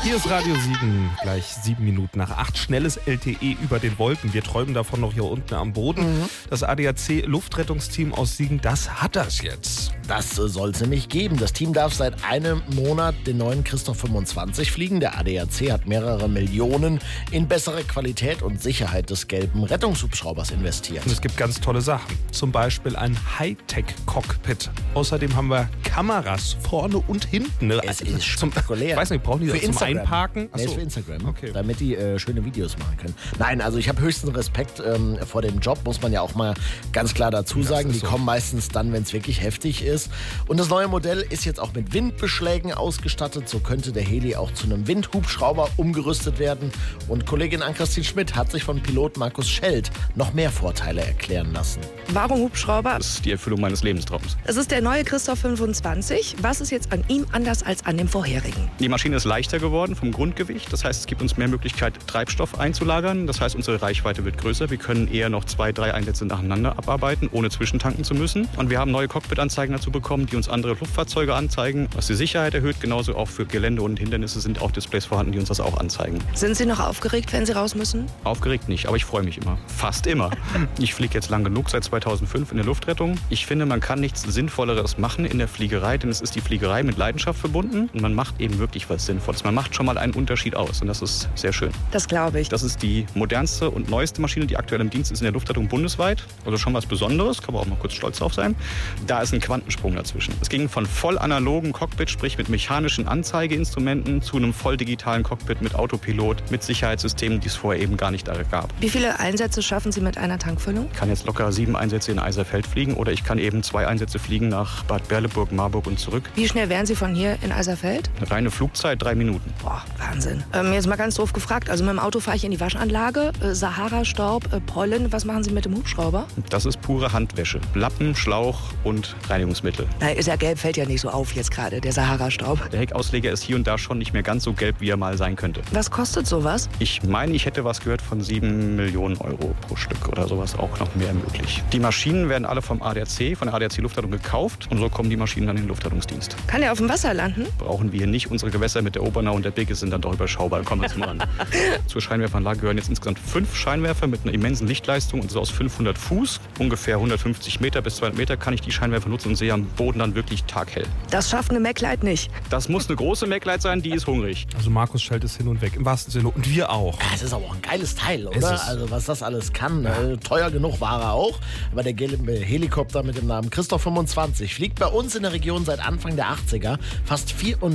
Hier ist Radio Siegen, gleich 7 Minuten nach 8. Schnelles LTE über den Wolken. Wir träumen davon noch hier unten am Boden. Das ADAC Luftrettungsteam aus Siegen, das hat das jetzt. Das soll es nämlich geben. Das Team darf seit einem Monat den neuen Christoph 25 fliegen. Der ADAC hat mehrere Millionen in bessere Qualität und Sicherheit des gelben Rettungshubschraubers investiert. Und es gibt ganz tolle Sachen. Zum Beispiel ein Hightech-Cockpit. Außerdem haben wir Kameras vorne und hinten. Es ist spektakulär. Ich weiß nicht, brauchen die das zum Instagram. Einparken? Nee, ist für Instagram, Okay. damit die schöne Videos machen können. Nein, also ich habe höchsten Respekt vor dem Job, muss man ja auch mal ganz klar dazu sagen. Die kommen meistens dann, wenn es wirklich heftig ist. Und das neue Modell ist jetzt auch mit Windbeschlägen ausgestattet. So könnte der Heli auch zu einem Windhubschrauber umgerüstet werden. Und Kollegin Ann-Christine Schmidt hat sich von Pilot Markus Schelt noch mehr Vorteile erklären lassen. Warum Hubschrauber? Das ist die Erfüllung meines Lebenstraums. Es ist der neue Christoph 25. Was ist jetzt an ihm anders als an dem vorherigen? Die Maschine ist leichter geworden vom Grundgewicht. Das heißt, es gibt uns mehr Möglichkeit, Treibstoff einzulagern. Das heißt, unsere Reichweite wird größer. Wir können eher noch 2, 3 Einsätze nacheinander abarbeiten, ohne zwischentanken zu müssen. Und wir haben neue Cockpit-Anzeigen dazu bekommen, die uns andere Luftfahrzeuge anzeigen, was die Sicherheit erhöht. Genauso auch für Gelände und Hindernisse sind auch Displays vorhanden, die uns das auch anzeigen. Sind Sie noch aufgeregt, wenn Sie raus müssen? Aufgeregt nicht, aber ich freue mich immer. Fast immer. Ich fliege jetzt lang genug, seit 2005 in der Luftrettung. Ich finde, man kann nichts Sinnvolleres machen in der Fliegerei, denn es ist die Fliegerei mit Leidenschaft verbunden und man macht eben wirklich was Sinnvolles. Man macht schon mal einen Unterschied aus und das ist sehr schön. Das glaube ich. Das ist die modernste und neueste Maschine, die aktuell im Dienst ist in der Luftrettung bundesweit. Also schon was Besonderes, kann man auch mal kurz stolz drauf sein. Da ist ein Quantensprung dazwischen. Es ging von voll analogen Cockpit, sprich mit mechanischen Anzeigeinstrumenten, zu einem voll digitalen Cockpit mit Autopilot, mit Sicherheitssystemen, die es vorher eben gar nicht gab. Wie viele Einsätze schaffen Sie mit einer Tankfüllung? Ich kann jetzt locker 7 Einsätze in Eiserfeld fliegen oder ich kann eben 2 Einsätze fliegen nach Bad Berleburg, Marburg und zurück. Wie schnell wären Sie von hier in Eiserfeld? Eine reine Flugzeit 3 Minuten. Boah, Wahnsinn. Jetzt mal ganz doof gefragt. Also mit dem Auto fahre ich in die Waschanlage, Sahara-Staub, Pollen. Was machen Sie mit dem Hubschrauber? Das ist pure Handwäsche. Lappen, Schlauch und Reinigungsmittel. Na, ist ja gelb, fällt ja nicht so auf jetzt gerade, der Sahara-Staub. Der Heckausleger ist hier und da schon nicht mehr ganz so gelb, wie er mal sein könnte. Was kostet sowas? Ich meine, ich hätte was gehört von 7 Millionen Euro pro Stück oder sowas, auch noch mehr möglich. Die Maschinen werden alle vom ADAC, von der ADAC Luftrettung gekauft und so kommen die Maschinen dann in den Luftrettungsdienst. Kann der auf dem Wasser landen? Brauchen wir hier nicht. Unsere Gewässer mit der Obernau und der Bigge sind dann doch überschaubar. Kommen wir zum ran. Zur Scheinwerferanlage gehören jetzt insgesamt 5 Scheinwerfer mit einer immensen Lichtleistung und so aus 500 Fuß, ungefähr 150 Meter bis 200 Meter kann ich die Scheinwerfer nutzen und sehe am Boden dann wirklich taghell. Das schafft eine Mac-Light nicht. Das muss eine große Mac-Light sein, die ist hungrig. Also Markus Schelt ist hin und weg, im wahrsten Sinne. Und wir auch. Es ist aber auch ein geiles Teil, Ist oder? es. Also was das alles kann. Teuer genug war er auch. Aber der gelbe Helikopter mit dem Namen Christoph 25 fliegt bei uns in der Region seit Anfang der 80er. Fast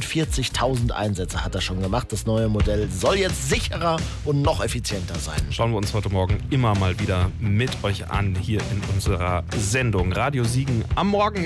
44.000 Einsätze hat er schon gemacht. Das neue Modell soll jetzt sicherer und noch effizienter sein. Schauen wir uns heute Morgen immer mal wieder mit euch an, hier in unserer Sendung Radio Siegen am Morgen.